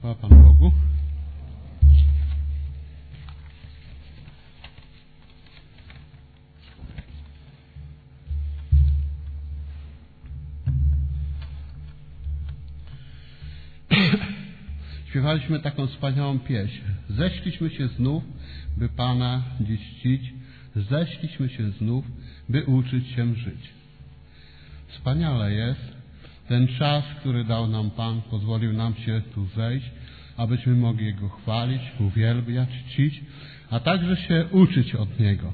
Chwała Panu Bogu. Śpiewaliśmy taką wspaniałą pieśń. Zeszliśmy się znów, by Pana dziś czcić. Zeszliśmy się znów, by uczyć się żyć. Wspaniale jest ten czas, który dał nam Pan, pozwolił nam się tu zejść, abyśmy mogli Go chwalić, uwielbiać, czcić, a także się uczyć od Niego.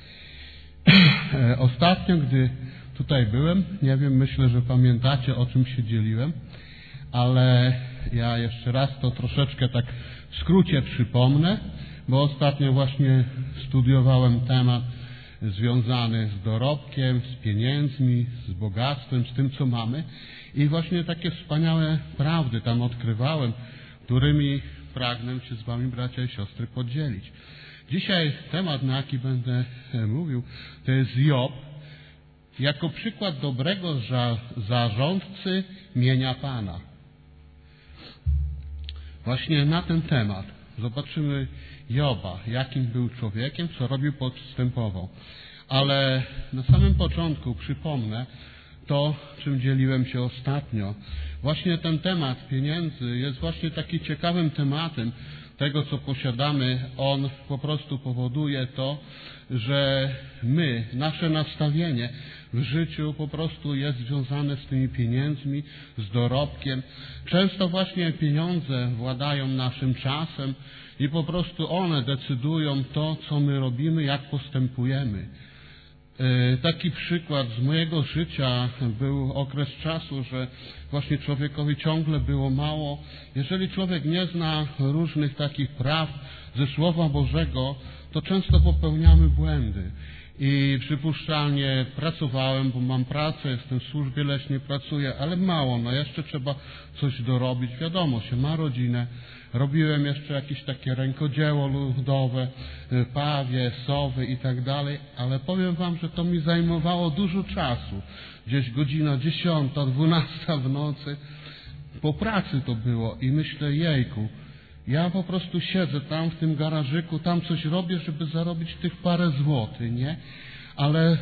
Ostatnio, gdy tutaj byłem, nie wiem, myślę, że pamiętacie, o czym się dzieliłem, ale ja jeszcze raz to troszeczkę tak w skrócie przypomnę, bo ostatnio właśnie studiowałem temat związany z dorobkiem, z pieniędzmi, z bogactwem, z tym, co mamy i właśnie takie wspaniałe prawdy tam odkrywałem, którymi pragnę się z Wami, bracia i siostry, podzielić. Dzisiaj temat, na jaki będę mówił, to jest Job, jako przykład dobrego zarządcy mienia Pana. Właśnie na ten temat zobaczymy Joba, jakim był człowiekiem, co robił, postępował. Ale na samym początku przypomnę to, czym dzieliłem się ostatnio. Właśnie ten temat pieniędzy jest właśnie taki ciekawym tematem tego, co posiadamy. On po prostu powoduje to, że nasze nastawienie w życiu po prostu jest związane z tymi pieniędzmi, z dorobkiem. Często właśnie pieniądze władają naszym czasem i po prostu one decydują to, co my robimy, jak postępujemy. Taki przykład z mojego życia był okres czasu, że właśnie człowiekowi ciągle było mało. Jeżeli człowiek nie zna różnych takich praw ze Słowa Bożego, to często popełniamy błędy. I przypuszczalnie pracowałem, bo mam pracę, jestem w służbie leśnej, pracuję, ale mało, jeszcze trzeba coś dorobić. Wiadomo, się ma rodzinę. Robiłem jeszcze jakieś takie rękodzieło ludowe, pawie, sowy i tak dalej, ale powiem Wam, że to mi zajmowało dużo czasu. Gdzieś godzina 10, 12 w nocy. Po pracy to było i myślę, jejku, ja po prostu siedzę tam w tym garażyku, tam coś robię, żeby zarobić tych parę złotych, nie? Ale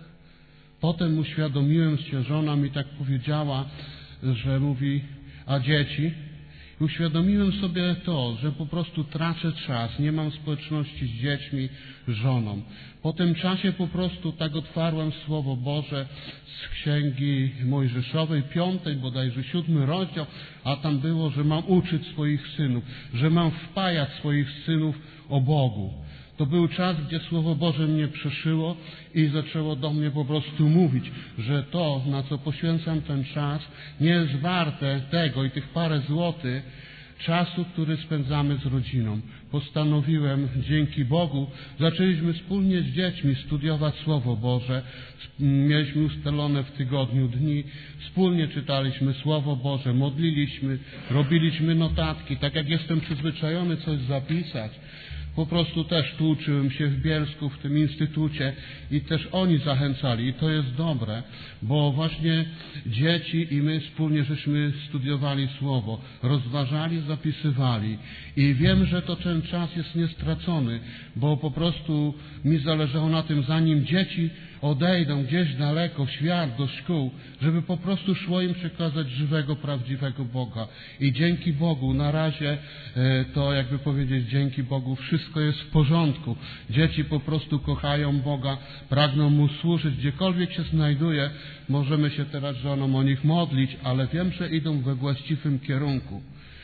potem uświadomiłem się, żona mi tak powiedziała, że mówi, a dzieci? I uświadomiłem sobie to, że po prostu tracę czas, nie mam społeczności z dziećmi, żoną. Po tym czasie po prostu tak otwarłem Słowo Boże z Księgi Mojżeszowej, 5, bodajże 7 rozdział, a tam było, że mam uczyć swoich synów, że mam wpajać swoich synów o Bogu. To był czas, gdzie Słowo Boże mnie przeszyło i zaczęło do mnie po prostu mówić, że to, na co poświęcam ten czas, nie jest warte tego i tych parę złotych czasu, który spędzamy z rodziną. Postanowiłem, dzięki Bogu, zaczęliśmy wspólnie z dziećmi studiować Słowo Boże. Mieliśmy ustalone w tygodniu dni, wspólnie czytaliśmy Słowo Boże, modliliśmy, robiliśmy notatki, tak jak jestem przyzwyczajony coś zapisać. Po prostu też tu uczyłem się w Bielsku, w tym instytucie i też oni zachęcali i to jest dobre, bo właśnie dzieci i my wspólnie żeśmy studiowali Słowo, rozważali, zapisywali i wiem, że to ten czas jest niestracony, bo po prostu mi zależało na tym, zanim dzieci odejdą gdzieś daleko w świat, do szkół, żeby po prostu szło im przekazać żywego, prawdziwego Boga. I dzięki Bogu, na razie to jakby powiedzieć, dzięki Bogu wszystko jest w porządku. Dzieci po prostu kochają Boga, pragną Mu służyć, gdziekolwiek się znajduje. Możemy się teraz żoną o nich modlić, ale wiem, że idą we właściwym kierunku.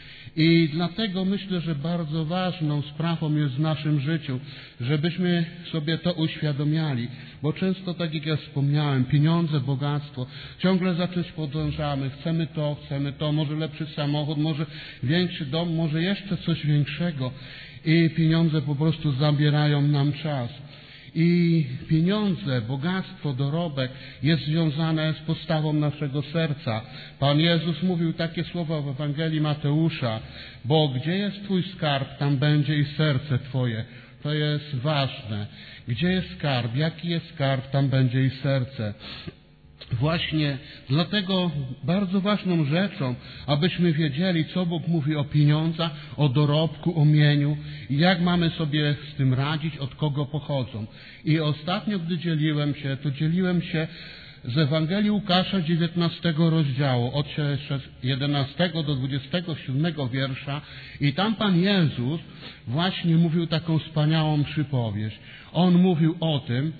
I dlatego myślę, że bardzo ważną sprawą jest w naszym życiu, żebyśmy sobie to uświadomiali, bo często, tak jak ja wspomniałem, pieniądze, bogactwo, ciągle za czymś podążamy, chcemy to, może lepszy samochód, może większy dom, może jeszcze coś większego i pieniądze po prostu zabierają nam czas. I pieniądze, bogactwo, dorobek jest związane z postawą naszego serca. Pan Jezus mówił takie słowa w Ewangelii Mateusza, bo gdzie jest Twój skarb, tam będzie i serce Twoje. To jest ważne. Gdzie jest skarb, jaki jest skarb, tam będzie i serce. Właśnie dlatego bardzo ważną rzeczą, abyśmy wiedzieli, co Bóg mówi o pieniądzach, o dorobku, o mieniu i jak mamy sobie z tym radzić, od kogo pochodzą. I ostatnio, gdy dzieliłem się z Ewangelii Łukasza 19 rozdziału, od 11 do 27 wiersza i tam Pan Jezus właśnie mówił taką wspaniałą przypowieść. On mówił o tym,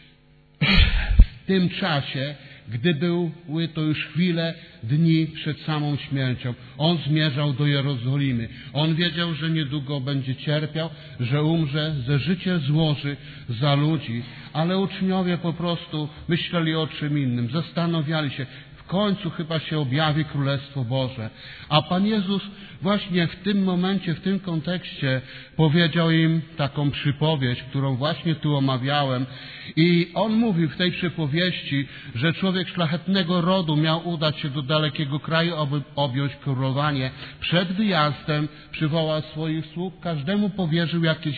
w tym czasie, gdy były to już chwile, dni przed samą śmiercią. On zmierzał do Jerozolimy. On wiedział, że niedługo będzie cierpiał, że umrze, że życie złoży za ludzi, ale uczniowie po prostu myśleli o czym innym, zastanawiali się, w końcu chyba się objawi Królestwo Boże. A Pan Jezus właśnie w tym momencie, w tym kontekście powiedział im taką przypowieść, którą właśnie tu omawiałem. I On mówił w tej przypowieści, że człowiek szlachetnego rodu miał udać się do dalekiego kraju, aby objąć królowanie. Przed wyjazdem przywołał swoich sług, każdemu powierzył jakieś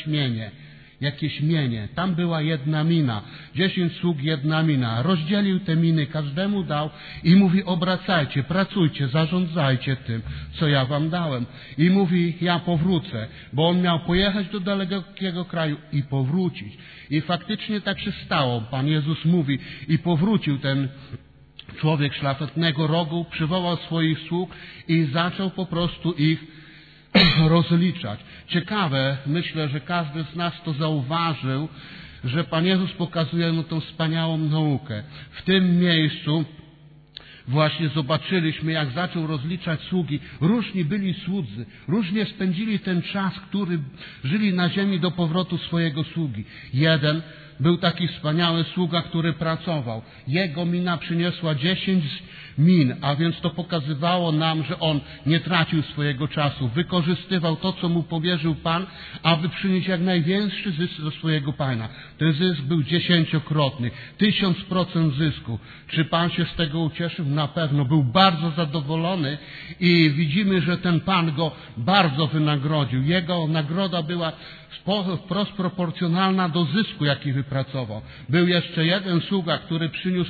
mienie. Tam była jedna mina. 10 sług, jedna mina. Rozdzielił te miny, każdemu dał i mówi, obracajcie, pracujcie, zarządzajcie tym, co ja wam dałem. I mówi, ja powrócę, bo on miał pojechać do dalekiego kraju i powrócić. I faktycznie tak się stało. Pan Jezus mówi, i powrócił ten człowiek szlachetnego rodu, przywołał swoich sług i zaczął po prostu ich rozliczać. Ciekawe, myślę, że każdy z nas to zauważył, że Pan Jezus pokazuje mu tą wspaniałą naukę. W tym miejscu właśnie zobaczyliśmy, jak zaczął rozliczać sługi. Różni byli słudzy, różnie spędzili ten czas, który żyli na ziemi do powrotu swojego sługi. Jeden był taki wspaniały sługa, który pracował. Jego mina przyniosła 10 min, a więc to pokazywało nam, że on nie tracił swojego czasu. Wykorzystywał to, co mu powierzył Pan, aby przynieść jak największy zysk do swojego Pana. Ten zysk był 10-krotny, 1000% zysku. Czy Pan się z tego ucieszył? Na pewno. Był bardzo zadowolony i widzimy, że ten Pan go bardzo wynagrodził. Jego nagroda była wprost proporcjonalna do zysku, jaki wypracował. Był jeszcze jeden sługa, który przyniósł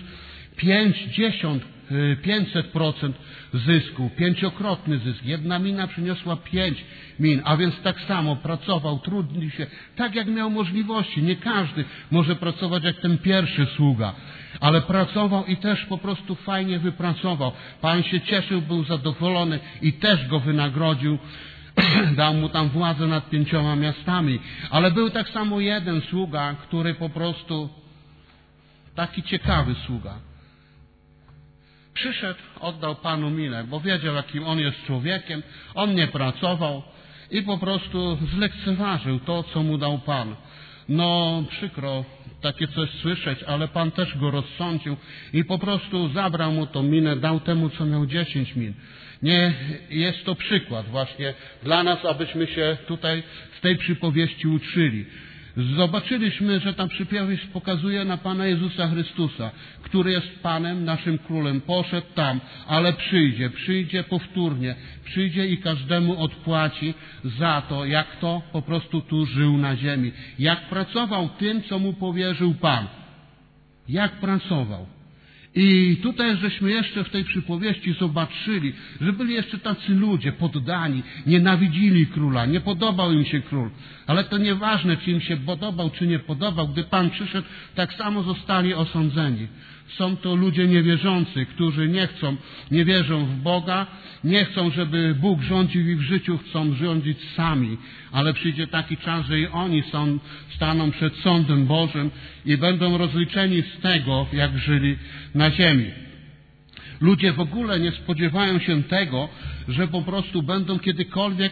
500% zysku, 5-krotny zysk. Jedna mina przyniosła 5 min, a więc tak samo pracował, trudnił się, tak jak miał możliwości. Nie każdy może pracować jak ten pierwszy sługa, ale pracował i też po prostu fajnie wypracował. Pan się cieszył, był zadowolony i też go wynagrodził. Dał mu tam władzę nad 5 miastami. Ale był tak samo jeden sługa, który po prostu, taki ciekawy sługa. Przyszedł, oddał Panu minę, bo wiedział, jakim on jest człowiekiem. On nie pracował i po prostu zlekceważył to, co mu dał Pan. No, przykro takie coś słyszeć, ale Pan też go rozsądził i po prostu zabrał mu tą minę, dał temu, co miał 10 min. Nie jest to przykład właśnie dla nas, abyśmy się tutaj z tej przypowieści uczyli. Zobaczyliśmy, że ta przypowieść pokazuje na Pana Jezusa Chrystusa, który jest Panem, naszym Królem. Poszedł tam, ale przyjdzie powtórnie, przyjdzie i każdemu odpłaci za to, jak to po prostu tu żył na ziemi. Jak pracował tym, co mu powierzył Pan. Jak pracował. I tutaj żeśmy jeszcze w tej przypowieści zobaczyli, że byli jeszcze tacy ludzie poddani, nienawidzili króla, nie podobał im się król. Ale to nieważne, czy im się podobał, czy nie podobał. Gdy Pan przyszedł, tak samo zostali osądzeni. Są to ludzie niewierzący, którzy nie wierzą w Boga, nie chcą, żeby Bóg rządził ich w życiu, chcą rządzić sami. Ale przyjdzie taki czas, że i oni staną przed sądem Bożym i będą rozliczeni z tego, jak żyli na ziemi. Ludzie w ogóle nie spodziewają się tego, że po prostu będą kiedykolwiek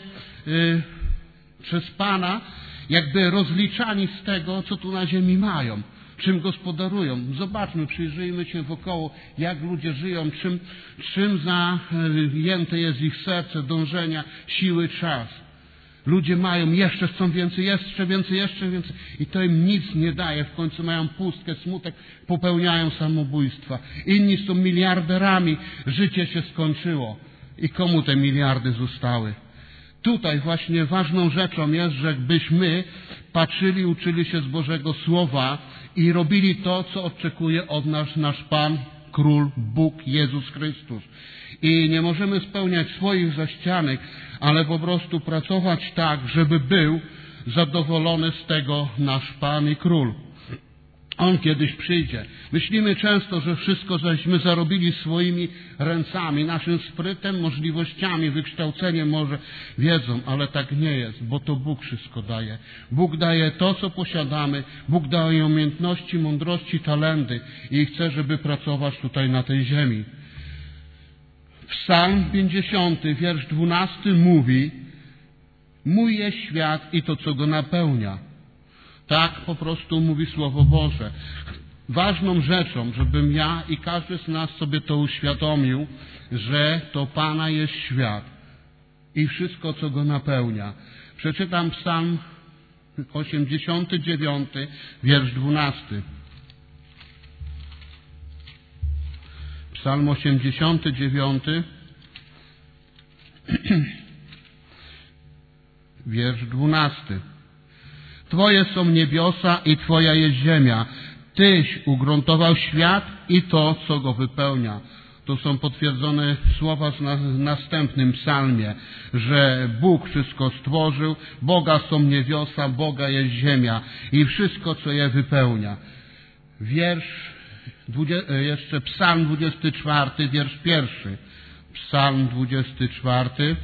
przez Pana jakby rozliczani z tego, co tu na ziemi mają. Czym gospodarują. Zobaczmy, przyjrzyjmy się wokoło, jak ludzie żyją, czym zajęte jest ich serce, dążenia, siły, czas. Ludzie mają, jeszcze chcą więcej, jeszcze więcej. I to im nic nie daje. W końcu mają pustkę, smutek, popełniają samobójstwa. Inni są miliarderami, życie się skończyło. I komu te miliardy zostały? Tutaj właśnie ważną rzeczą jest, żebyśmy patrzyli, uczyli się z Bożego Słowa i robili to, co oczekuje od nas nasz Pan, Król, Bóg, Jezus Chrystus. I nie możemy spełniać swoich zaścianek, ale po prostu pracować tak, żeby był zadowolony z tego nasz Pan i Król. On kiedyś przyjdzie. Myślimy często, że wszystko żeśmy zarobili swoimi ręcami, naszym sprytem, możliwościami, wykształceniem, może wiedzą, ale tak nie jest, bo to Bóg wszystko daje. Bóg daje to, co posiadamy. Bóg daje umiejętności, mądrości, talenty i chce, żeby pracować tutaj na tej ziemi. Psalm 50, wiersz 12 mówi: mój jest świat i to, co go napełnia. Tak po prostu mówi Słowo Boże. Ważną rzeczą, żebym ja i każdy z nas sobie to uświadomił, że to Pana jest świat i wszystko, co go napełnia. Przeczytam Psalm 89, wiersz 12. Psalm 89, wiersz 12. Twoje są niebiosa i Twoja jest ziemia. Tyś ugruntował świat i to, co go wypełnia. To są potwierdzone słowa w następnym psalmie, że Bóg wszystko stworzył, Boga są niebiosa, Boga jest ziemia i wszystko, co je wypełnia. Jeszcze Psalm 24, wiersz 1. Psalm 24,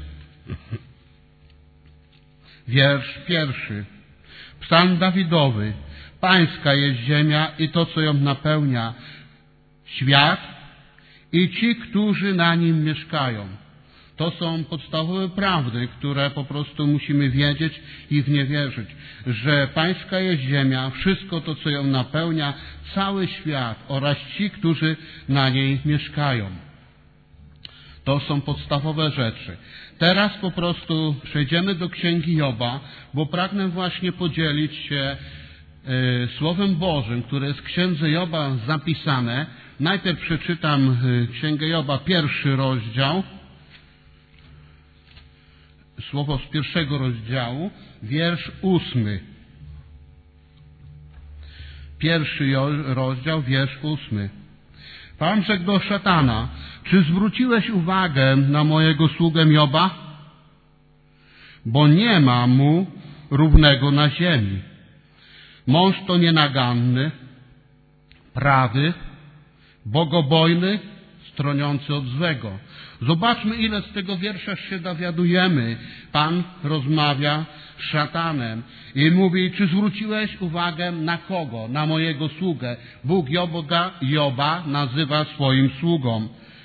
wiersz 1. Psalm Dawidowy. Pańska jest ziemia i to, co ją napełnia, świat i ci, którzy na nim mieszkają. To są podstawowe prawdy, które po prostu musimy wiedzieć i w nie wierzyć, że Pańska jest ziemia, wszystko to, co ją napełnia, cały świat oraz ci, którzy na niej mieszkają. To są podstawowe rzeczy. Teraz po prostu przejdziemy do Księgi Joba, bo pragnę właśnie podzielić się Słowem Bożym, które jest w Księdze Joba zapisane. Najpierw przeczytam Księgę Joba, 1 rozdział. Słowo z 1 rozdziału, wiersz 8. 1 rozdział, wiersz 8. Pan rzekł do szatana: czy zwróciłeś uwagę na mojego sługę Joba? Bo nie ma mu równego na ziemi. Mąż to nienaganny, prawy, bogobojny, stroniący od złego. Zobaczmy, ile z tego wiersza się dowiadujemy. Pan rozmawia z szatanem i mówi: czy zwróciłeś uwagę na kogo? Na mojego sługę. Bóg Joba nazywa swoim sługą.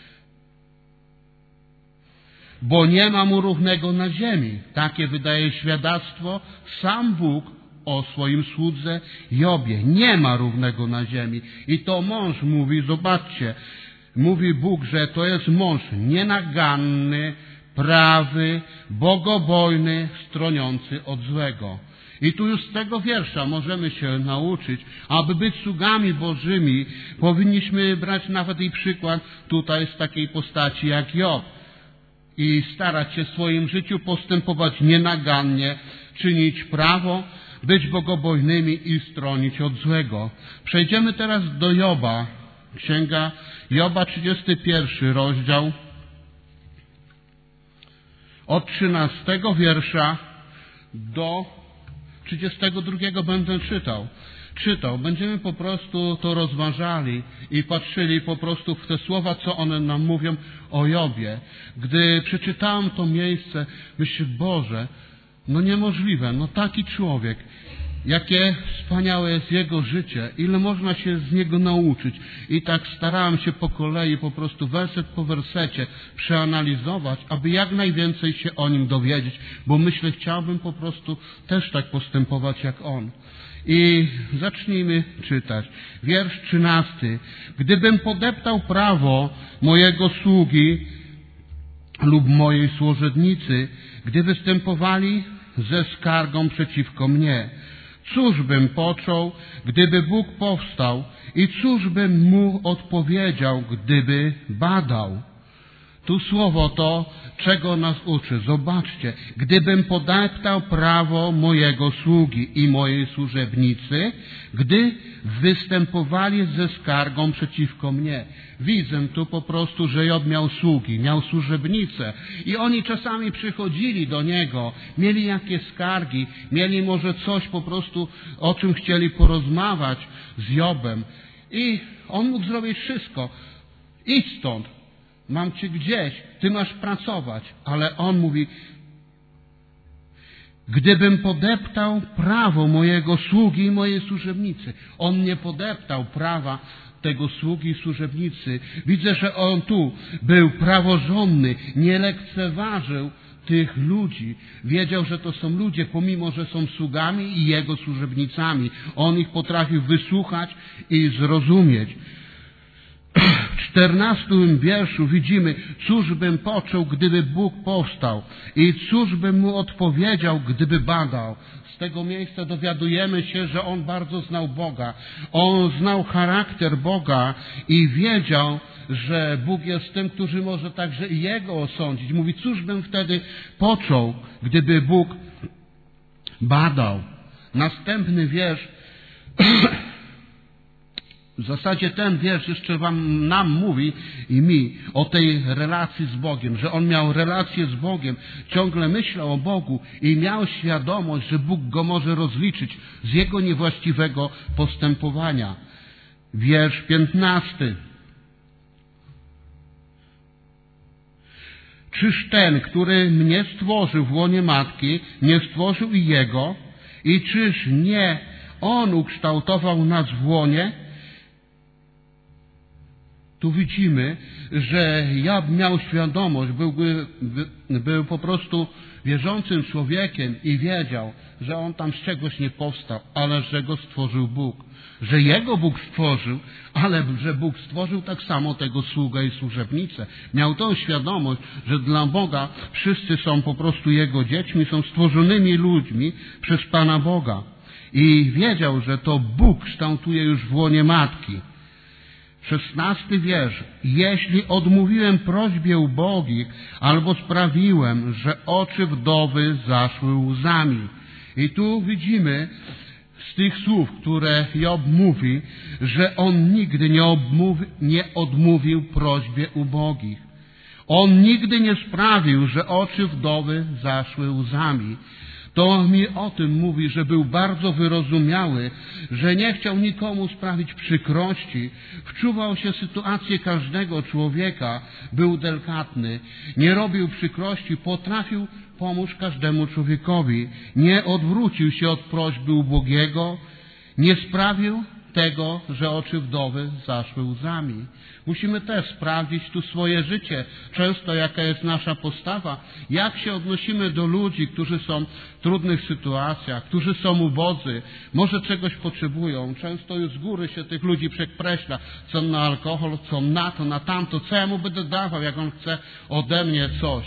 Bo nie ma mu równego na ziemi. Takie wydaje świadectwo sam Bóg o swoim słudze Jobie. Nie ma równego na ziemi. I to mąż mówi, zobaczcie, mówi Bóg, że to jest mąż nienaganny, prawy, bogobojny, stroniący od złego. I tu już z tego wiersza możemy się nauczyć, aby być sługami Bożymi, powinniśmy brać nawet i przykład tutaj z takiej postaci jak Job i starać się w swoim życiu postępować nienagannie, czynić prawo, być bogobojnymi i stronić od złego. Przejdziemy teraz do Joba. Księga Joba, 31 rozdział, od 13 wiersza do 32 będę czytał. Będziemy po prostu to rozważali i patrzyli po prostu w te słowa, co one nam mówią o Jobie. Gdy przeczytałem to miejsce, myślę: Boże, no niemożliwe, no taki człowiek, jakie wspaniałe jest jego życie, ile można się z niego nauczyć. I tak starałem się po kolei, po prostu werset po wersecie przeanalizować, aby jak najwięcej się o nim dowiedzieć, bo myślę, chciałbym po prostu też tak postępować jak on. I zacznijmy czytać. Wiersz 13. Gdybym podeptał prawo mojego sługi lub mojej służebnicy, gdy występowali ze skargą przeciwko mnie, cóż bym począł, gdyby Bóg powstał, i cóż bym mu odpowiedział, gdyby badał? Tu słowo to, czego nas uczy. Zobaczcie, gdybym podeptał prawo mojego sługi i mojej służebnicy, gdy występowali ze skargą przeciwko mnie. Widzę tu po prostu, że Job miał sługi, miał służebnicę i oni czasami przychodzili do niego, mieli jakieś skargi, mieli może coś po prostu, o czym chcieli porozmawiać z Jobem i on mógł zrobić wszystko. Idź stąd, mam cię gdzieś, ty masz pracować, ale on mówi, gdybym podeptał prawo mojego sługi i mojej służebnicy. On nie podeptał prawa tego sługi i służebnicy. Widzę, że on tu był praworządny, nie lekceważył tych ludzi. Wiedział, że to są ludzie, pomimo, że są sługami i jego służebnicami. On ich potrafił wysłuchać i zrozumieć. W 14 wierszu widzimy, cóż bym począł, gdyby Bóg powstał i cóż bym mu odpowiedział, gdyby badał. Z tego miejsca dowiadujemy się, że on bardzo znał Boga. On znał charakter Boga i wiedział, że Bóg jest tym, który może także i jego osądzić. Mówi, cóż bym wtedy począł, gdyby Bóg badał. Następny wiersz. W zasadzie ten wiersz jeszcze nam mówi i mi o tej relacji z Bogiem, że on miał relację z Bogiem, ciągle myślał o Bogu i miał świadomość, że Bóg go może rozliczyć z jego niewłaściwego postępowania. Wiersz 15. Czyż ten, który mnie stworzył w łonie matki, nie stworzył i jego? I czyż nie on ukształtował nas w łonie? Tu widzimy, że Job miał świadomość, był po prostu wierzącym człowiekiem i wiedział, że on tam z czegoś nie powstał, ale że go stworzył Bóg. Że jego Bóg stworzył, ale że Bóg stworzył tak samo tego sługę i służebnicę. Miał tą świadomość, że dla Boga wszyscy są po prostu jego dziećmi, są stworzonymi ludźmi przez Pana Boga. I wiedział, że to Bóg kształtuje już w łonie matki. 16 wiersz. Jeśli odmówiłem prośbie ubogich, albo sprawiłem, że oczy wdowy zaszły łzami. I tu widzimy z tych słów, które Job mówi, że on nigdy nie odmówił prośbie ubogich. On nigdy nie sprawił, że oczy wdowy zaszły łzami. To mi o tym mówi, że był bardzo wyrozumiały, że nie chciał nikomu sprawić przykrości, wczuwał się w sytuację każdego człowieka, był delikatny, nie robił przykrości, potrafił pomóc każdemu człowiekowi, nie odwrócił się od prośby ubogiego, nie sprawił tego, że oczy wdowy zaszły łzami. Musimy też sprawdzić tu swoje życie, często jaka jest nasza postawa, jak się odnosimy do ludzi, którzy są w trudnych sytuacjach, którzy są ubodzy, może czegoś potrzebują. Często już z góry się tych ludzi przekreśla, co na alkohol, co na to, na tamto, co ja mu będę dawał, jak on chce ode mnie coś.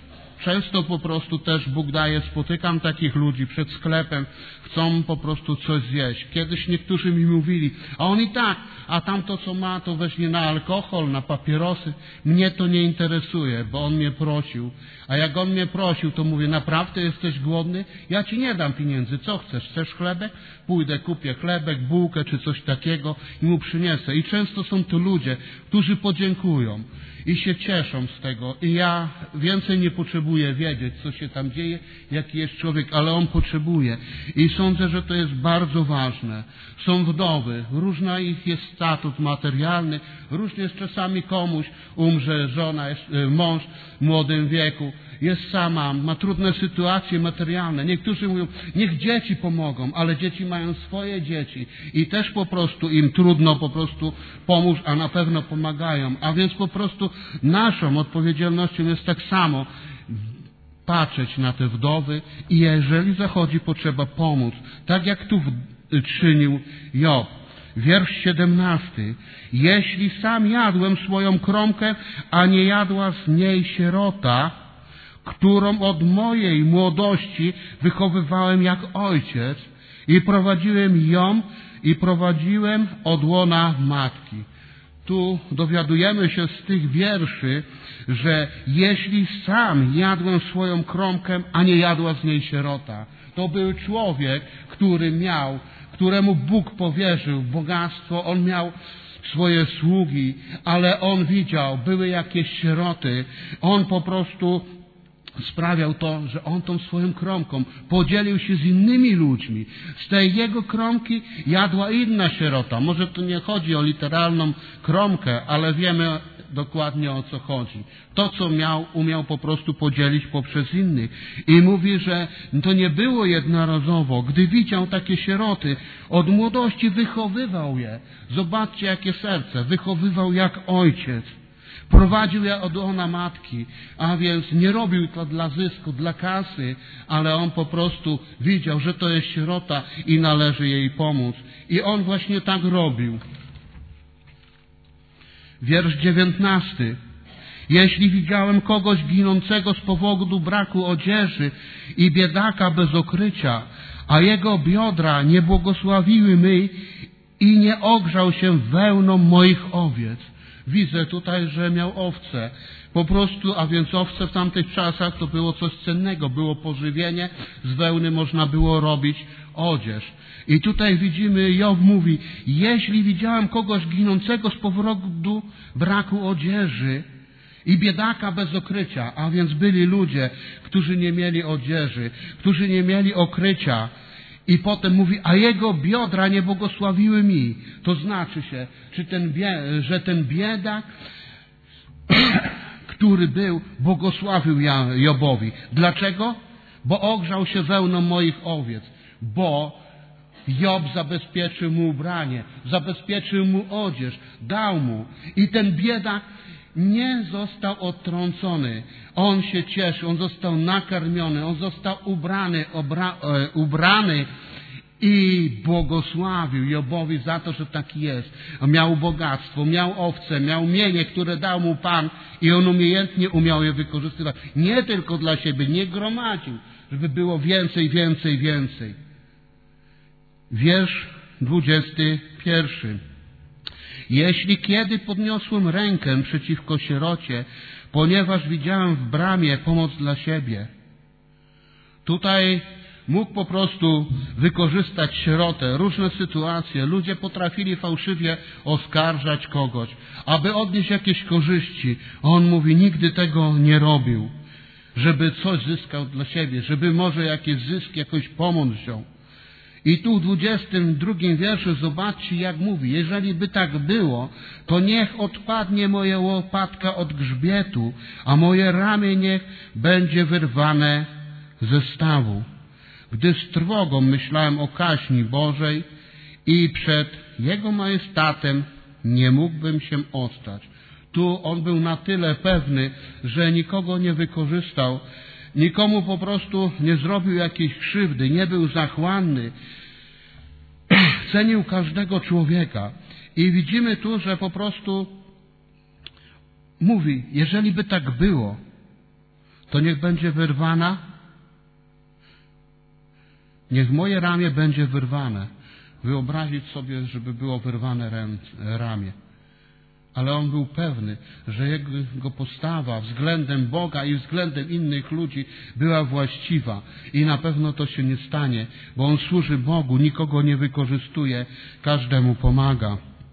Często po prostu też Bóg daje, spotykam takich ludzi przed sklepem, chcą po prostu coś zjeść. Kiedyś niektórzy mi mówili, a on i tak, a tamto co ma, to weźmie na alkohol, na papierosy. Mnie to nie interesuje, bo on mnie prosił. A jak on mnie prosił, to mówię, naprawdę jesteś głodny? Ja ci nie dam pieniędzy, co chcesz? Chcesz chlebek? Pójdę, kupię chlebek, bułkę czy coś takiego i mu przyniosę. I często są to ludzie, którzy podziękują i się cieszą z tego. I ja więcej nie potrzebuję wiedzieć, co się tam dzieje, jaki jest człowiek, ale on potrzebuje. I sądzę, że to jest bardzo ważne. Są wdowy, różna ich jest statut materialny, różnie jest czasami komuś umrze żona, mąż w młodym wieku, jest sama, ma trudne sytuacje materialne. Niektórzy mówią, niech dzieci pomogą, ale dzieci mają swoje dzieci i też po prostu im trudno po prostu pomóż, a na pewno pomagają. A więc po prostu naszą odpowiedzialnością jest tak samo patrzeć na te wdowy i jeżeli zachodzi potrzeba pomóc, tak jak tu czynił Job. Wiersz 17. Jeśli sam jadłem swoją kromkę, a nie jadła z niej sierota, którą od mojej młodości wychowywałem jak ojciec i prowadziłem ją i prowadziłem od łona matki. tu dowiadujemy się z tych wierszy, że jeśli sam jadłem swoją kromkę, a nie jadła z niej sierota. To był człowiek, któremu Bóg powierzył bogactwo, on miał swoje sługi, ale on widział, były jakieś sieroty, on po prostu sprawiał to, że on tą swoją kromką podzielił się z innymi ludźmi. Z tej jego kromki jadła inna sierota. Może tu nie chodzi o literalną kromkę, ale wiemy dokładnie o co chodzi. To, co umiał po prostu podzielić poprzez innych. I mówi, że to nie było jednorazowo. Gdy widział takie sieroty, od młodości wychowywał je. Zobaczcie, jakie serce. Wychowywał jak ojciec. Prowadził je od łona matki, a więc nie robił to dla zysku, dla kasy, ale on po prostu widział, że to jest sierota i należy jej pomóc. I on właśnie tak robił. Wiersz 19. Jeśli widziałem kogoś ginącego z powodu braku odzieży i biedaka bez okrycia, a jego biodra nie błogosławiły my i nie ogrzał się wełną moich owiec. Widzę tutaj, że miał owce. Po prostu, a więc owce w tamtych czasach to było coś cennego, było pożywienie, z wełny można było robić odzież. I tutaj widzimy, Job mówi, jeśli widziałem kogoś ginącego z powodu braku odzieży i biedaka bez okrycia, a więc byli ludzie, którzy nie mieli odzieży, którzy nie mieli okrycia, i potem mówi, a jego biodra nie błogosławiły mi. To znaczy się, że ten biedak, który był, błogosławił Jobowi. Dlaczego? Bo ogrzał się wełną moich owiec. Bo Job zabezpieczył mu ubranie, zabezpieczył mu odzież, dał mu. I ten biedak nie został odtrącony. On się cieszył, on został nakarmiony, on został ubrany i błogosławił Jobowi za to, że taki jest. Miał bogactwo, miał owce, miał mienie, które dał mu Pan i on umiejętnie umiał je wykorzystywać. Nie tylko dla siebie, nie gromadził, żeby było więcej, więcej, więcej. Wiersz 21. Jeśli kiedy podniosłem rękę przeciwko sierocie, ponieważ widziałem w bramie pomoc dla siebie. Tutaj mógł po prostu wykorzystać sierotę, różne sytuacje. Ludzie potrafili fałszywie oskarżać kogoś, aby odnieść jakieś korzyści. On mówi, nigdy tego nie robił, żeby coś zyskał dla siebie, żeby może jakiś zysk, jakąś pomoc wziął. I tu w 22 wierszu zobaczcie, jak mówi, jeżeli by tak było, to niech odpadnie moja łopatka od grzbietu, a moje ramię niech będzie wyrwane ze stawu. Gdy z trwogą myślałem o kaźni Bożej i przed Jego majestatem nie mógłbym się ostać. Tu on był na tyle pewny, że nikogo nie wykorzystał, nikomu po prostu nie zrobił jakiejś krzywdy, nie był zachłanny. Cenił każdego człowieka. I widzimy tu, że po prostu mówi, jeżeli by tak było, to niech będzie wyrwana, niech moje ramię będzie wyrwane. Wyobrazić sobie, żeby było wyrwane ramię. Ale on był pewny, że jego postawa względem Boga i względem innych ludzi była właściwa. I na pewno to się nie stanie, bo on służy Bogu, nikogo nie wykorzystuje, każdemu pomaga.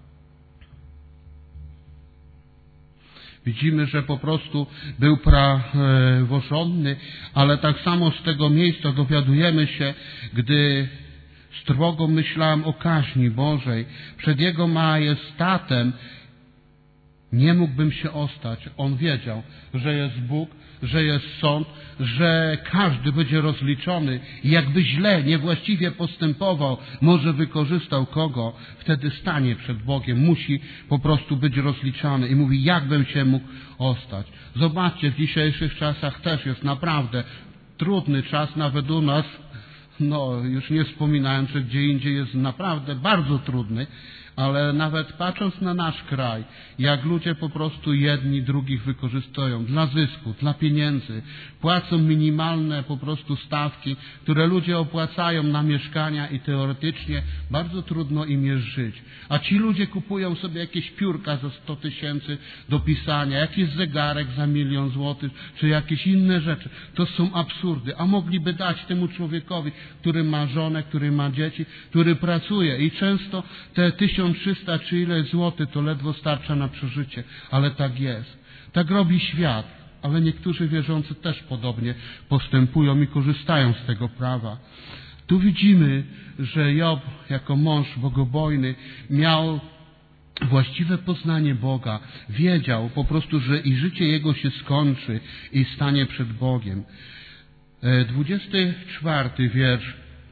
Widzimy, że po prostu był praworządny, ale tak samo z tego miejsca dowiadujemy się, gdy z trwogą myślałem o kaźni Bożej, przed Jego majestatem nie mógłbym się ostać. On wiedział, że jest Bóg, że jest sąd, że każdy będzie rozliczony i jakby źle, niewłaściwie postępował, może wykorzystał kogo, wtedy stanie przed Bogiem. Musi po prostu być rozliczany i mówi, jakbym się mógł ostać. Zobaczcie, w dzisiejszych czasach też jest naprawdę trudny czas, nawet u nas, już nie wspominając, że gdzie indziej jest naprawdę bardzo trudny, ale nawet patrząc na nasz kraj, jak ludzie po prostu jedni drugich wykorzystują dla zysku, dla pieniędzy, płacą minimalne po prostu stawki, które ludzie opłacają na mieszkania i teoretycznie bardzo trudno im jest żyć. A ci ludzie kupują sobie jakieś piórka za 100 tysięcy do pisania, jakiś zegarek za 1 000 000 złotych, czy jakieś inne rzeczy. To są absurdy, a mogliby dać temu człowiekowi, który ma żonę, który ma dzieci, który pracuje i często te 1300 czy ile złotych to ledwo starcza na przeżycie, ale tak jest. Tak robi świat, ale niektórzy wierzący też podobnie postępują i korzystają z tego prawa. Tu widzimy, że Job jako mąż bogobojny miał właściwe poznanie Boga, wiedział po prostu, że i życie jego się skończy i stanie przed Bogiem. 24 wiersz.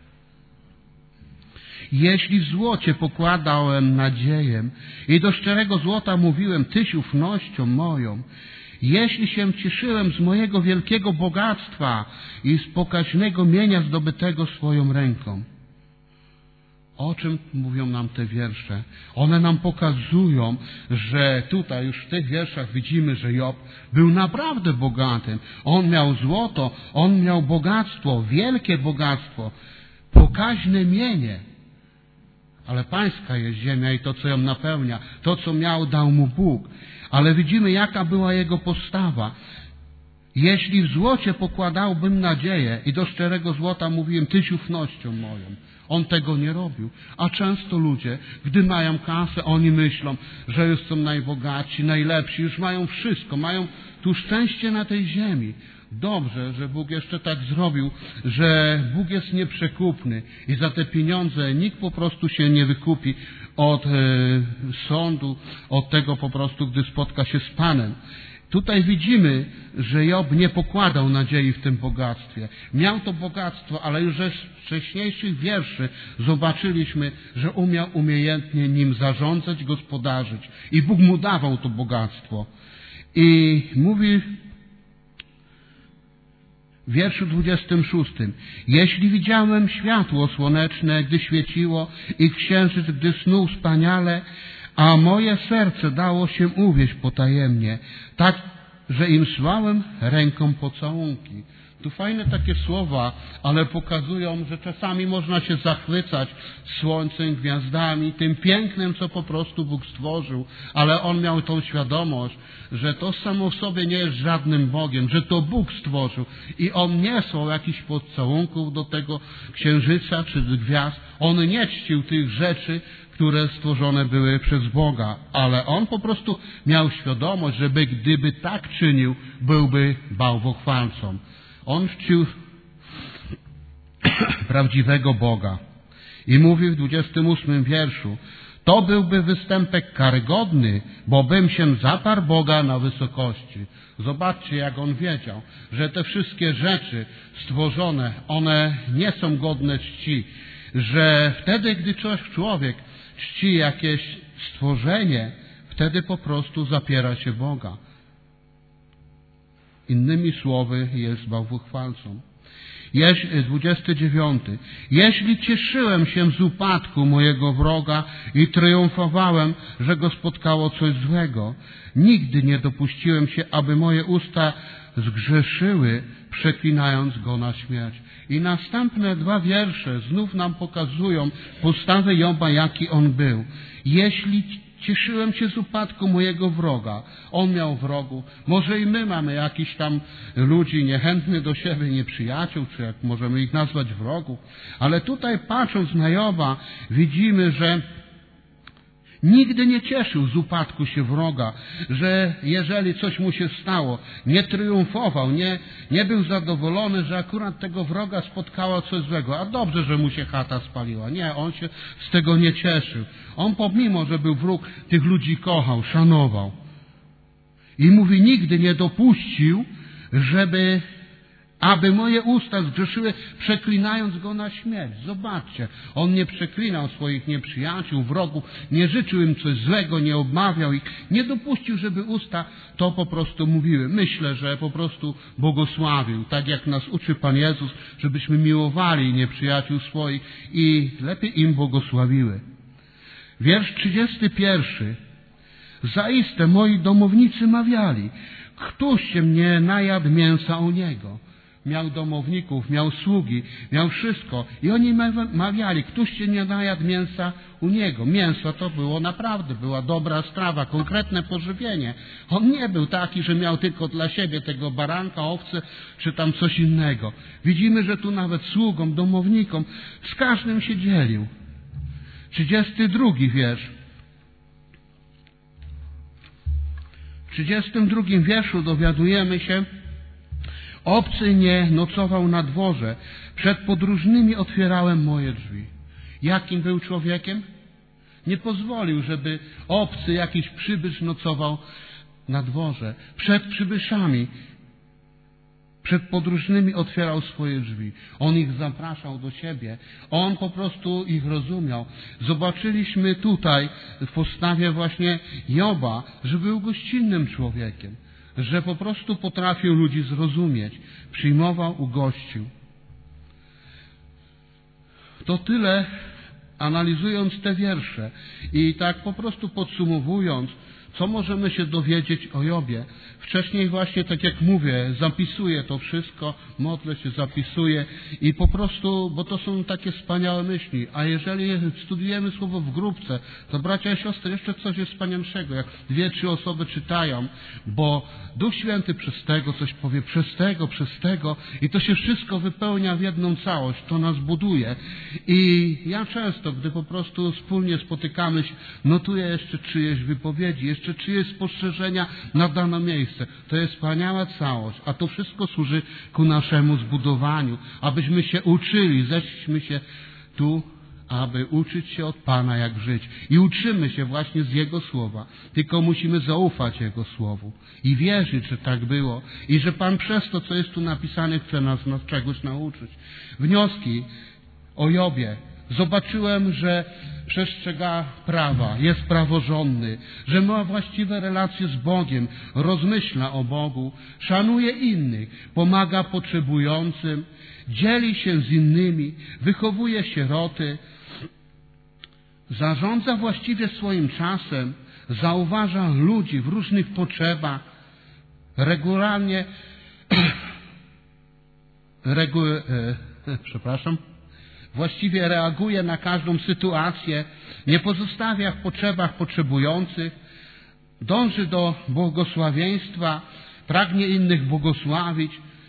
Jeśli w złocie pokładałem nadzieję i do szczerego złota mówiłem, Tyś ufnością moją, jeśli się cieszyłem z mojego wielkiego bogactwa i z pokaźnego mienia zdobytego swoją ręką. O czym mówią nam te wiersze? One nam pokazują, że tutaj już w tych wierszach widzimy, że Job był naprawdę bogatym. On miał złoto, on miał bogactwo, wielkie bogactwo, pokaźne mienie. Ale pańska jest ziemia i to, co ją napełnia, to, co miał, dał mu Bóg. Ale widzimy, jaka była jego postawa. Jeśli w złocie pokładałbym nadzieję i do szczerego złota mówiłem, Tyś ufnością moją. On tego nie robił. A często ludzie, gdy mają kasę, oni myślą, że już są najbogatsi, najlepsi, już mają wszystko, mają tu szczęście na tej ziemi. Dobrze, że Bóg jeszcze tak zrobił, że Bóg jest nieprzekupny i za te pieniądze nikt po prostu się nie wykupi od sądu, od tego po prostu, gdy spotka się z Panem. Tutaj widzimy, że Job nie pokładał nadziei w tym bogactwie. Miał to bogactwo, ale już ze wcześniejszych wierszy zobaczyliśmy, że umiał umiejętnie nim zarządzać, gospodarzyć. I Bóg mu dawał to bogactwo. I mówi w wierszu 26. Jeśli widziałem światło słoneczne, gdy świeciło i księżyc, gdy snuł wspaniale, a moje serce dało się uwieść potajemnie, tak, że im słałem ręką pocałunki. Tu fajne takie słowa, ale pokazują, że czasami można się zachwycać słońcem, gwiazdami, tym pięknem, co po prostu Bóg stworzył, ale on miał tą świadomość, że to samo w sobie nie jest żadnym Bogiem, że to Bóg stworzył i on nie słał jakichś pocałunków do tego księżyca czy gwiazd. On nie czcił tych rzeczy, które stworzone były przez Boga, ale on po prostu miał świadomość, że gdyby tak czynił, byłby bałwochwalcą. On czcił prawdziwego Boga. I mówi w 28 wierszu, to byłby występek karygodny, bo bym się zaparł Boga na wysokości. Zobaczcie, jak on wiedział, że te wszystkie rzeczy stworzone, one nie są godne czci, że wtedy, gdy człowiek czci jakieś stworzenie, wtedy po prostu zapiera się Boga. Innymi słowy, jest bałwochwalcą. 29. Jeśli cieszyłem się z upadku mojego wroga i triumfowałem, że go spotkało coś złego, nigdy nie dopuściłem się, aby moje usta zgrzeszyły, przeklinając go na śmierć. I następne 2 wiersze znów nam pokazują postawę Joba, jaki on był. Jeśli cieszyłem się z upadku mojego wroga. On miał wrogów. Może i my mamy jakichś tam ludzi niechętnych do siebie, nieprzyjaciół, czy jak możemy ich nazwać wrogów. Ale tutaj patrząc na Joba, widzimy, że nigdy nie cieszył z upadku się wroga, że jeżeli coś mu się stało, nie triumfował, nie był zadowolony, że akurat tego wroga spotkało coś złego. A dobrze, że mu się chata spaliła. Nie, on się z tego nie cieszył. On pomimo, że był wróg, tych ludzi kochał, szanował. I mówi, nigdy nie dopuścił, aby moje usta zgrzeszyły, przeklinając go na śmierć. Zobaczcie, on nie przeklinał swoich nieprzyjaciół, wrogów, nie życzył im coś złego, nie obmawiał ich, nie dopuścił, żeby usta to po prostu mówiły. Myślę, że po prostu błogosławił, tak jak nas uczy Pan Jezus, żebyśmy miłowali nieprzyjaciół swoich i lepiej im błogosławiły. Wiersz 31. Zaiste moi domownicy mawiali, któż się mnie najadł mięsa u niego. Miał domowników, miał sługi, miał wszystko. I oni mawiali, któż się nie najadł mięsa u niego. Mięso to było naprawdę, była dobra strawa, konkretne pożywienie. On nie był taki, że miał tylko dla siebie tego baranka, owce, czy tam coś innego. Widzimy, że tu nawet sługom, domownikom, z każdym się dzielił. 32 wiersz. W 32 wierszu dowiadujemy się, obcy nie nocował na dworze, przed podróżnymi otwierałem moje drzwi. Jakim był człowiekiem? Nie pozwolił, żeby obcy, jakiś przybysz nocował na dworze. Przed przybyszami, przed podróżnymi otwierał swoje drzwi. On ich zapraszał do siebie. On po prostu ich rozumiał. Zobaczyliśmy tutaj w postawie właśnie Joba, że był gościnnym człowiekiem. Że po prostu potrafił ludzi zrozumieć. Przyjmował, ugościł. To tyle, analizując te wiersze i tak po prostu podsumowując, co możemy się dowiedzieć o Jobie. Wcześniej właśnie, tak jak mówię, zapisuję to wszystko, modlę się, zapisuję i po prostu, bo to są takie wspaniałe myśli. A jeżeli studiujemy słowo w grupce, to bracia i siostry, jeszcze coś jest wspanialszego, jak 2-3 osoby czytają, bo Duch Święty przez tego coś powie, przez tego i to się wszystko wypełnia w jedną całość, to nas buduje. I ja często, gdy po prostu wspólnie spotykamy się, notuję jeszcze czyjeś wypowiedzi, jeszcze czyjeś spostrzeżenia na dane miejsce. To jest wspaniała całość, a to wszystko służy ku naszemu zbudowaniu, abyśmy się uczyli, zeszliśmy się tu, aby uczyć się od Pana, jak żyć. I uczymy się właśnie z Jego Słowa. Tylko musimy zaufać Jego Słowu i wierzyć, że tak było i że Pan przez to, co jest tu napisane, chce nas czegoś nauczyć. Wnioski o Jobie. Zobaczyłem, że przestrzega prawa, jest praworządny, że ma właściwe relacje z Bogiem, rozmyśla o Bogu, szanuje innych, pomaga potrzebującym, dzieli się z innymi, wychowuje sieroty, zarządza właściwie swoim czasem, zauważa ludzi w różnych potrzebach, właściwie reaguje na każdą sytuację, nie pozostawia w potrzebach potrzebujących, dąży do błogosławieństwa, pragnie innych błogosławić.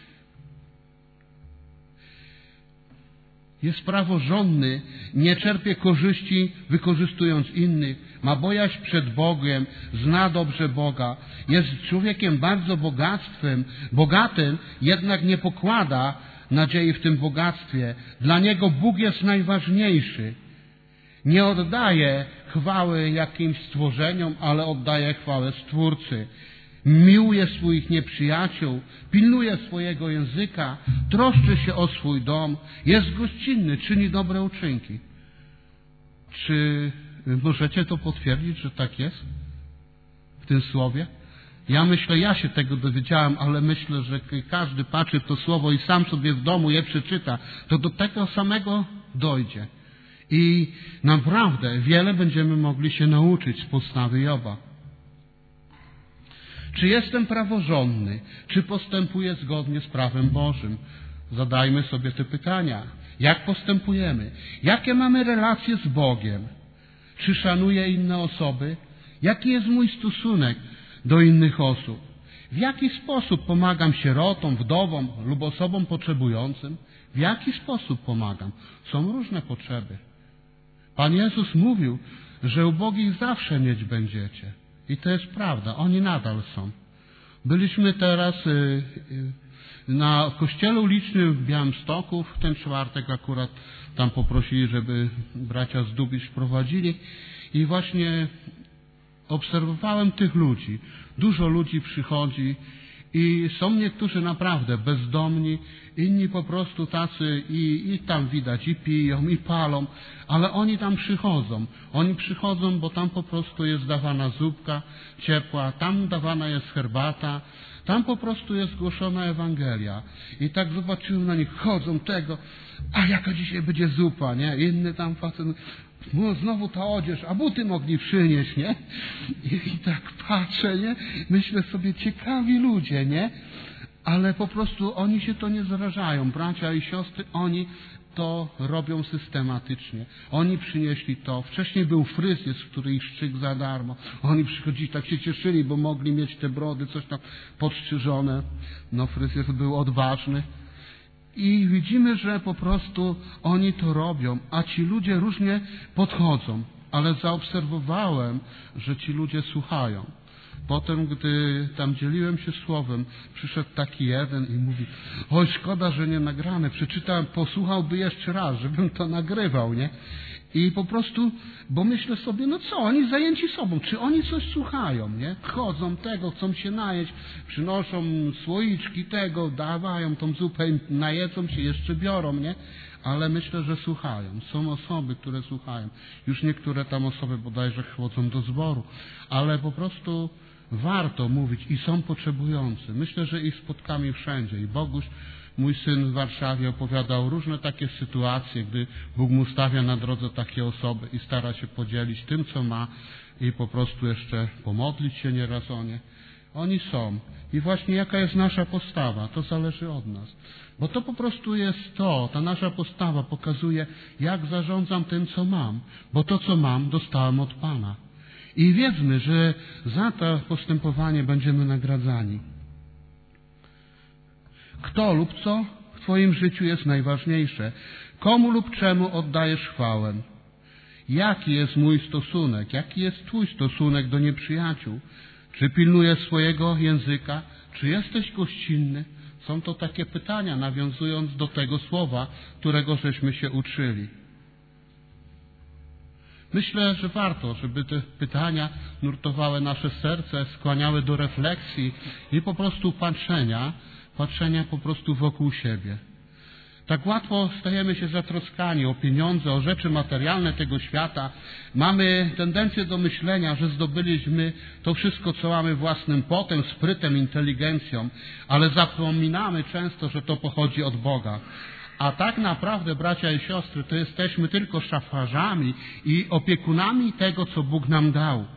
Jest praworządny, nie czerpie korzyści wykorzystując innych, ma bojaźń przed Bogiem, zna dobrze Boga, jest człowiekiem bardzo bogatym, jednak nie pokłada nadziei w tym bogactwie. Dla niego Bóg jest najważniejszy. Nie oddaje chwały jakimś stworzeniom, ale oddaje chwałę Stwórcy. Miłuje swoich nieprzyjaciół, pilnuje swojego języka, troszczy się o swój dom, jest gościnny, czyni dobre uczynki. Czy możecie to potwierdzić, że tak jest w tym słowie? Ja myślę, ja się tego dowiedziałem, ale myślę, że każdy patrzy w to słowo i sam sobie w domu je przeczyta, to do tego samego dojdzie. I naprawdę wiele będziemy mogli się nauczyć z postawy Joba. Czy jestem praworządny? Czy postępuję zgodnie z prawem Bożym? Zadajmy sobie te pytania. Jak postępujemy? Jakie mamy relacje z Bogiem? Czy szanuję inne osoby? Jaki jest mój stosunek do innych osób? W jaki sposób pomagam sierotom, wdowom lub osobom potrzebującym? W jaki sposób pomagam? Są różne potrzeby. Pan Jezus mówił, że ubogich zawsze mieć będziecie. I to jest prawda. Oni nadal są. Byliśmy teraz na kościele ulicznym w Białymstoku. W ten czwartek akurat tam poprosili, żeby bracia z Dubisz prowadzili. I właśnie obserwowałem tych ludzi. Dużo ludzi przychodzi i są niektórzy naprawdę bezdomni, inni po prostu tacy i tam widać i piją, i palą, ale oni tam przychodzą. Oni przychodzą, bo tam po prostu jest dawana zupka ciepła, tam dawana jest herbata, tam po prostu jest głoszona Ewangelia. I tak zobaczyłem na nich, chodzą tego, a jaka dzisiaj będzie zupa, nie? Inny tam facet, Znowu ta odzież, a buty mogli przynieść, nie? I tak patrzę, nie? Myślę sobie, ciekawi ludzie, nie? Ale po prostu oni się to nie zarażają. Bracia i siostry, oni to robią systematycznie. Oni przynieśli to. Wcześniej był fryzjer, który ich szczyk za darmo. Oni przychodzili, tak się cieszyli, bo mogli mieć te brody, coś tam podstrzyżone. No, fryzjer był odważny. I widzimy, że po prostu oni to robią, a ci ludzie różnie podchodzą. Ale zaobserwowałem, że ci ludzie słuchają. Potem, gdy tam dzieliłem się słowem, przyszedł taki jeden i mówi: oj, szkoda, że nie nagrane, przeczytałem, posłuchałby jeszcze raz, żebym to nagrywał, nie? I po prostu, bo myślę sobie, no co, oni zajęci sobą, czy oni coś słuchają, nie? Chodzą tego, chcą się najeść, przynoszą słoiczki tego, dawają tą zupę, najedzą się, jeszcze biorą, nie? Ale myślę, że słuchają. Są osoby, które słuchają. Już niektóre tam osoby bodajże chodzą do zboru, ale po prostu warto mówić i są potrzebujący. Myślę, że ich spotkamy wszędzie. I Boguś, mój syn w Warszawie, opowiadał różne takie sytuacje, gdy Bóg mu stawia na drodze takie osoby i stara się podzielić tym, co ma i po prostu jeszcze pomodlić się nieraz o nie. Oni są. I właśnie jaka jest nasza postawa, to zależy od nas. Bo to po prostu jest to, ta nasza postawa pokazuje, jak zarządzam tym, co mam. Bo to, co mam, dostałem od Pana. I wiedzmy, że za to postępowanie będziemy nagradzani. Kto lub co w Twoim życiu jest najważniejsze? Komu lub czemu oddajesz chwałę? Jaki jest mój stosunek? Jaki jest Twój stosunek do nieprzyjaciół? Czy pilnujesz swojego języka? Czy jesteś gościnny? Są to takie pytania, nawiązując do tego słowa, którego żeśmy się uczyli. Myślę, że warto, żeby te pytania nurtowały nasze serce, skłaniały do refleksji i po prostu patrzenia po prostu wokół siebie. Tak łatwo stajemy się zatroskani o pieniądze, o rzeczy materialne tego świata. Mamy tendencję do myślenia, że zdobyliśmy to wszystko, co mamy własnym potem, sprytem, inteligencją, ale zapominamy często, że to pochodzi od Boga. A tak naprawdę, bracia i siostry, to jesteśmy tylko szafarzami i opiekunami tego, co Bóg nam dał.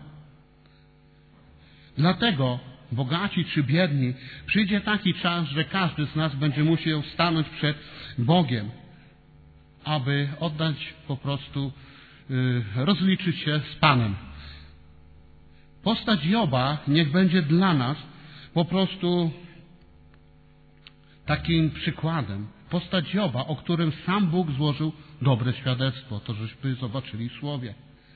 Dlatego, bogaci czy biedni, przyjdzie taki czas, że każdy z nas będzie musiał stanąć przed Bogiem, aby oddać po prostu, rozliczyć się z Panem. Postać Joba niech będzie dla nas po prostu takim przykładem. Postać Joba, o którym sam Bóg złożył dobre świadectwo, to żeśmy zobaczyli w Słowie.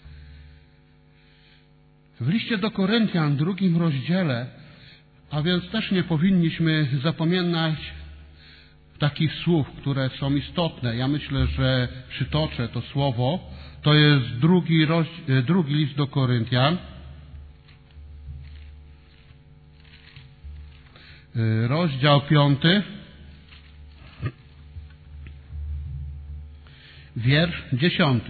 W liście do Koryntian, 2 rozdziale, a więc też nie powinniśmy zapominać takich słów, które są istotne. Ja myślę, że przytoczę to słowo. To jest drugi list do Koryntian, rozdział 5, wiersz 10.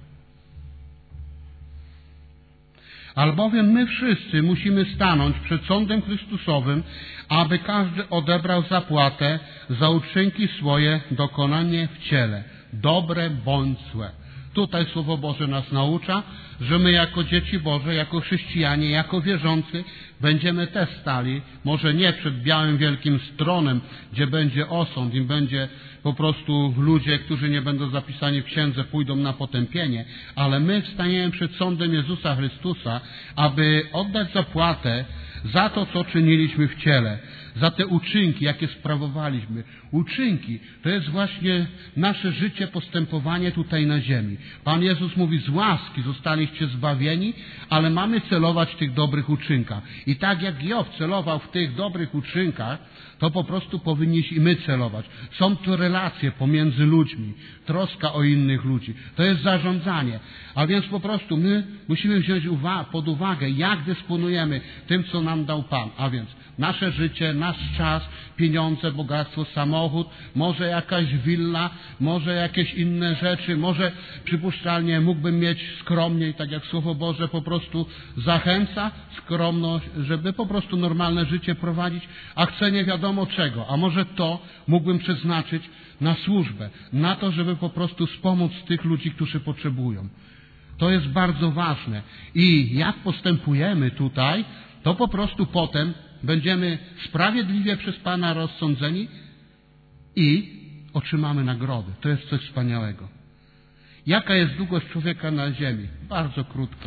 Albowiem my wszyscy musimy stanąć przed sądem Chrystusowym, aby każdy odebrał zapłatę za uczynki swoje dokonanie w ciele, dobre bądź złe. Tutaj Słowo Boże nas naucza, że my jako dzieci Boże, jako chrześcijanie, jako wierzący będziemy też stali, może nie przed białym wielkim stronem, gdzie będzie osąd i będzie po prostu ludzie, którzy nie będą zapisani w księdze, pójdą na potępienie, ale my wstaniemy przed sądem Jezusa Chrystusa, aby oddać zapłatę za to, co czyniliśmy w ciele, za te uczynki, jakie sprawowaliśmy. Uczynki to jest właśnie nasze życie, postępowanie tutaj na ziemi. Pan Jezus mówi, z łaski zostaliście zbawieni, ale mamy celować w tych dobrych uczynkach. I tak jak Job celował w tych dobrych uczynkach, to po prostu powinniśmy i my celować. Są to relacje pomiędzy ludźmi, troska o innych ludzi. To jest zarządzanie. A więc po prostu my musimy wziąć pod uwagę, jak dysponujemy tym, co nam dał Pan. A więc nasze życie, nasz czas, pieniądze, bogactwo, samochód, może jakaś willa, może jakieś inne rzeczy, może przypuszczalnie mógłbym mieć skromniej, tak jak Słowo Boże po prostu zachęca, skromność, żeby po prostu normalne życie prowadzić, a chcę nie wiadomo czego, a może to mógłbym przeznaczyć na służbę, na to, żeby po prostu wspomóc tych ludzi, którzy potrzebują. To jest bardzo ważne. I jak postępujemy tutaj, to po prostu potem będziemy sprawiedliwie przez Pana rozsądzeni i otrzymamy nagrodę. To jest coś wspaniałego. Jaka jest długość człowieka na ziemi? Bardzo krótko.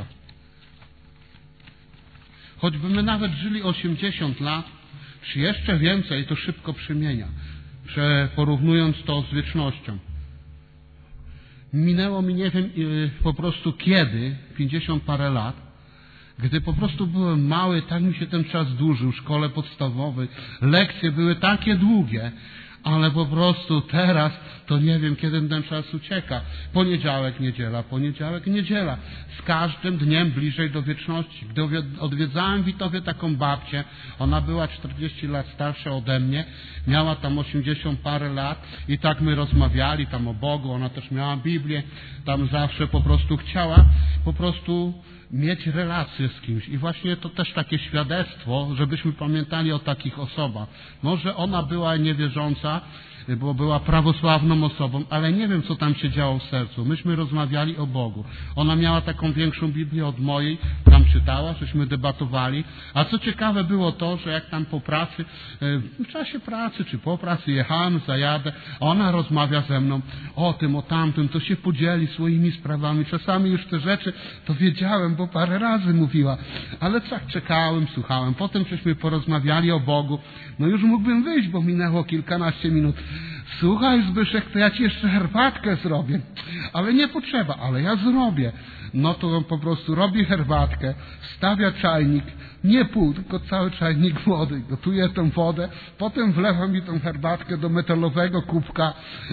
Choćby my nawet żyli 80 lat, czy jeszcze więcej, to szybko przemienia, porównując to z wiecznością. Minęło mi nie wiem po prostu kiedy, 50 parę lat, gdy po prostu byłem mały, tak mi się ten czas dłużył w szkole podstawowej. Lekcje były takie długie, ale po prostu teraz to nie wiem, kiedy ten czas ucieka. Poniedziałek, niedziela. Z każdym dniem bliżej do wieczności. Gdy odwiedzałem w Witowie taką babcię, ona była 40 lat starsza ode mnie, miała tam 80 parę lat i tak my rozmawiali tam o Bogu, ona też miała Biblię, tam zawsze po prostu chciała mieć relację z kimś. I właśnie to też takie świadectwo, żebyśmy pamiętali o takich osobach. Może ona była niewierząca, bo była prawosławną osobą, ale nie wiem, co tam się działo w sercu. Myśmy rozmawiali o Bogu. Ona miała taką większą Biblię od mojej, tam czytała, żeśmy debatowali. A co ciekawe było to, że jak tam po pracy, w czasie pracy czy po pracy jechałem, zajadę, ona rozmawia ze mną o tym, o tamtym, to się podzieli swoimi sprawami. Czasami już te rzeczy to wiedziałem, bo parę razy mówiła, ale tak czekałem, słuchałem. Potem żeśmy porozmawiali o Bogu. No już mógłbym wyjść, bo minęło kilkanaście minut. Słuchaj, Zbyszek, to ja ci jeszcze herbatkę zrobię. Ale nie potrzeba, ale ja zrobię. No to on po prostu robi herbatkę, stawia czajnik, nie pół, tylko cały czajnik wody. Gotuje tą wodę, potem wlewa mi tą herbatkę do metalowego kubka.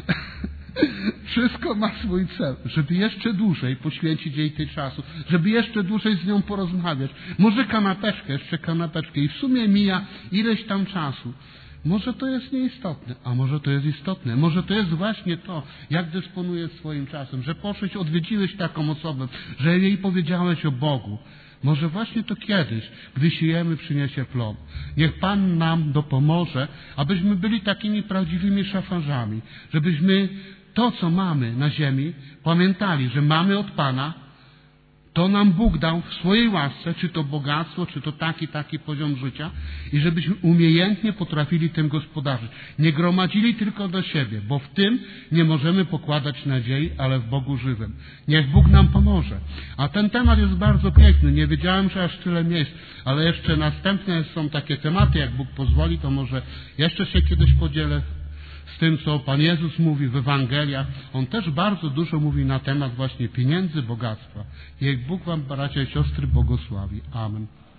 Wszystko ma swój cel, żeby jeszcze dłużej poświęcić jej tej czasu, żeby jeszcze dłużej z nią porozmawiać. Może jeszcze kanapeczkę i w sumie mija ileś tam czasu. Może to jest nieistotne, a może to jest istotne. Może to jest właśnie to, jak dysponujesz swoim czasem, że poszłeś, odwiedziłeś taką osobę, że jej powiedziałeś o Bogu. Może właśnie to kiedyś, gdy siejemy, przyniesie plon. Niech Pan nam dopomoże, abyśmy byli takimi prawdziwymi szafarzami, żebyśmy to, co mamy na ziemi, pamiętali, że mamy od Pana, to nam Bóg dał w swojej łasce, czy to bogactwo, czy to taki poziom życia i żebyśmy umiejętnie potrafili tym gospodarzyć. Nie gromadzili tylko do siebie, bo w tym nie możemy pokładać nadziei, ale w Bogu żywym. Niech Bóg nam pomoże. A ten temat jest bardzo piękny. Nie wiedziałem, że aż tyle miejsc, ale jeszcze następne są takie tematy, jak Bóg pozwoli, to może jeszcze się kiedyś podzielę z tym, co Pan Jezus mówi w Ewangeliach. On też bardzo dużo mówi na temat właśnie pieniędzy, bogactwa. Niech Bóg wam, bracia i siostry, błogosławi. Amen.